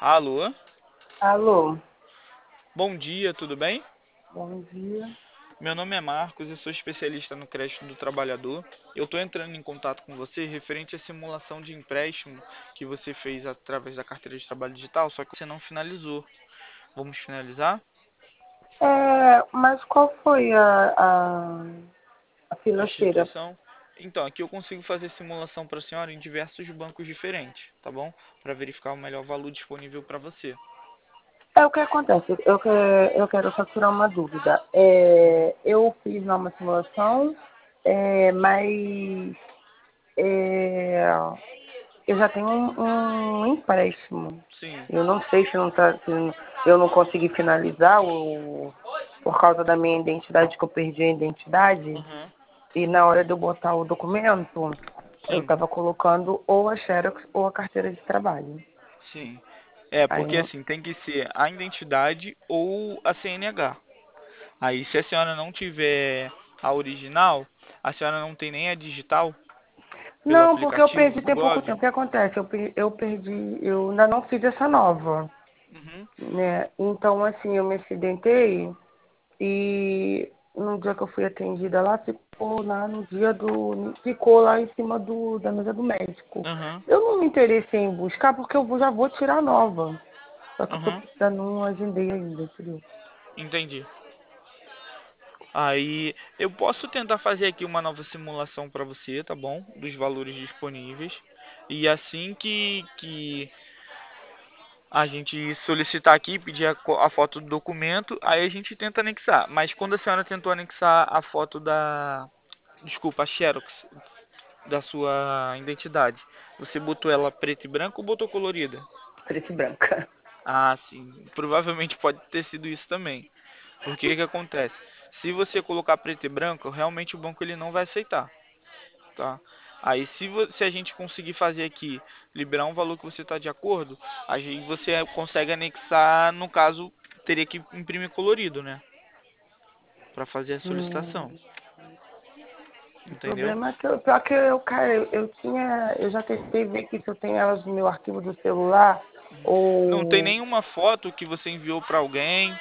Alô, Alô, bom dia, tudo bem? bom dia. Meu nome é Marcos, eu sou especialista no crédito do trabalhador. Eu estou entrando em contato com você referente à simulação de empréstimo que você fez através da carteira de trabalho digital, só que você não finalizou. Vamos finalizar Mas qual foi a a financeira? instituição? Então, aqui eu consigo fazer simulação para a senhora em diversos bancos diferentes, tá bom? Para verificar o melhor valor disponível para você. O que acontece? Eu quero só tirar uma dúvida. Eu fiz lá uma simulação, mas é, eu já tenho um empréstimo. Sim. Eu não sei se, não tá, se eu não consegui finalizar por causa da minha identidade, que eu perdi a identidade. Aham. E na hora de eu botar o documento, eu Sim. estava colocando ou a Xerox ou a carteira de trabalho. Sim. É, Aí porque não. assim, tem que ser a identidade ou a CNH. Aí, se a senhora não tiver a original, a senhora não tem nem a digital pelo Não, porque eu aplicativo perdi do tem pouco Gov. tempo. O que acontece? Eu perdi, eu ainda não fiz essa nova, Uhum, né? Então, assim, eu me acidentei e no dia que eu fui atendida lá, ficou lá no dia do. Ficou lá em cima da mesa do médico. uhum, Eu não me interessei em buscar porque já vou tirar a nova. Só que eu tô uhum, precisando, não agendei ainda, entendeu? entendi. Aí, eu posso tentar fazer aqui uma nova simulação para você, tá bom? Dos valores disponíveis. E assim que a gente solicitar aqui, pedir a foto do documento, aí a gente tenta anexar. Mas quando a senhora tentou anexar a foto da, desculpa, a Xerox da sua identidade, você botou ela preta e branca ou botou colorida? Preta e branca. Ah, sim. Provavelmente pode ter sido isso também. Porque o que que acontece? Se você colocar preto e branco, realmente o banco ele não vai aceitar, tá? Aí se a gente conseguir fazer aqui, liberar um valor que você está de acordo, aí você consegue anexar, no caso, teria que imprimir colorido, né? Para fazer a solicitação, Hum. O entendeu? problema é que pior que eu, cara, eu já tentei ver aqui se eu tenho elas no meu arquivo do celular Não tem ou nenhuma foto que você enviou para alguém,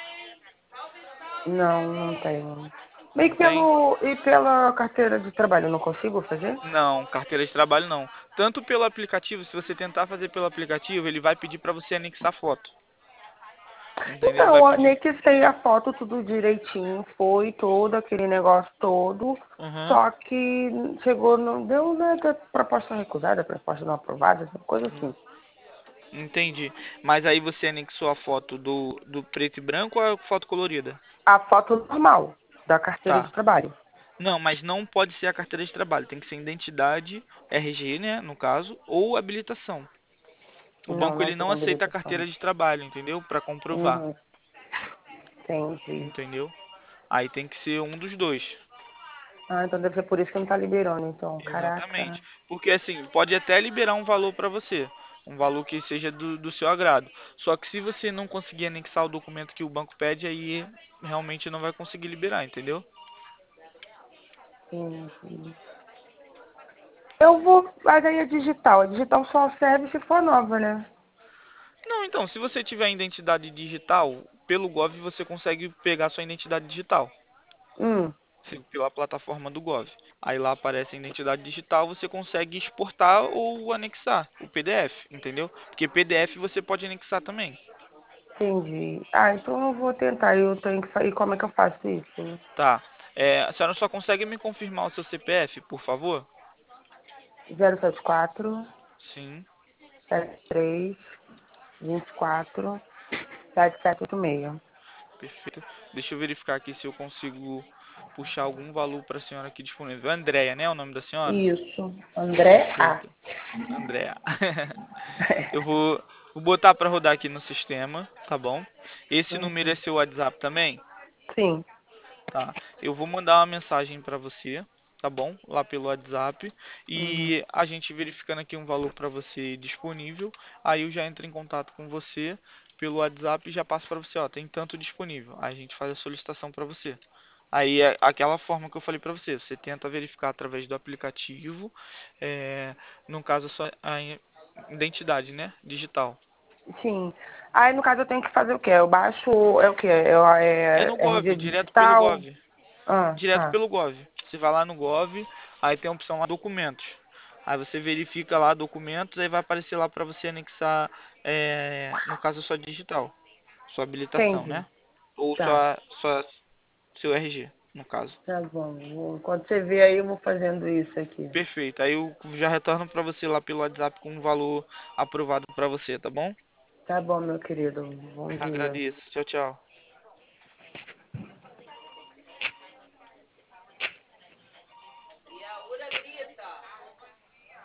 não tenho. não tem? E pela carteira de trabalho eu não consigo fazer? Não, carteira de trabalho não. Tanto pelo aplicativo, se você tentar fazer pelo aplicativo, ele vai pedir para você anexar foto. Entendeu? Vai Então, eu pedir. anexei a foto tudo direitinho, foi todo aquele negócio todo, Uhum. só que chegou, não deu nada, proposta recusada, proposta não aprovada, essa coisa assim. Entendi. Mas aí você anexou a foto do preto e branco ou a foto colorida? A foto normal da carteira de Tá. trabalho. Não, mas não pode ser a carteira de trabalho. Tem que ser identidade, RG, né, no caso, ou habilitação. O Não, banco não ele tô não com aceita a habilitação. carteira de trabalho, entendeu? Para comprovar, Uhum, entendi. entendeu? Aí tem que ser um dos dois. Ah, então deve ser por isso que não tá liberando, então. Exatamente. Caraca. Porque assim, pode até liberar um valor para você, um valor que seja do seu agrado. Só que se você não conseguir anexar o documento que o banco pede, aí realmente não vai conseguir liberar, entendeu? Entendi. Eu vou. Mas aí é digital. A digital só serve se for nova, né? Não, então, se você tiver identidade digital, pelo Gov você consegue pegar sua identidade digital, Hum, pela plataforma do Gov. Aí lá aparece a identidade digital, você consegue exportar ou anexar o PDF, entendeu? Porque PDF você pode anexar também. entendi. Ah, então eu vou tentar. Eu tenho que fazer. Como é que eu faço isso? Tá. A senhora só consegue me confirmar o seu CPF, por favor? 074 Sim, 73 24 7786. perfeito. Deixa eu verificar aqui se eu consigo puxar algum valor para a senhora aqui disponível. Andréia, né? O nome da senhora? Isso. André A. Perfeito. Andréia. Eu vou botar para rodar aqui no sistema, tá bom? Esse número é Uhum. seu WhatsApp também? Sim. Tá. Eu vou mandar uma mensagem para você, tá bom? Lá pelo WhatsApp. Uhum. E a gente verificando aqui um valor para você disponível. Aí eu já entro em contato com você pelo WhatsApp e já passo para você, ó, tem tanto disponível. Aí a gente faz a solicitação para você. Aí é aquela forma que eu falei para você. Você tenta verificar através do aplicativo, no caso a sua identidade, né? Digital. Sim. Aí, no caso, eu tenho que fazer o quê? Eu baixo, é o quê? É no RG Gov, direto pelo digital? Gov. Ah, Direto tá. pelo Gov. Você vai lá no Gov, aí tem a opção lá documentos. Aí você verifica lá documentos, aí vai aparecer lá para você anexar, no caso, sua digital, sua habilitação, Entendi. né? Ou Tá. seu RG, no caso. Tá bom. Quando você vê aí, eu vou fazendo isso aqui. Perfeito. Aí eu já retorno para você lá pelo WhatsApp com um valor aprovado para você, tá bom? Tá bom, meu querido. Bom dia. Agradeço. Tchau, tchau.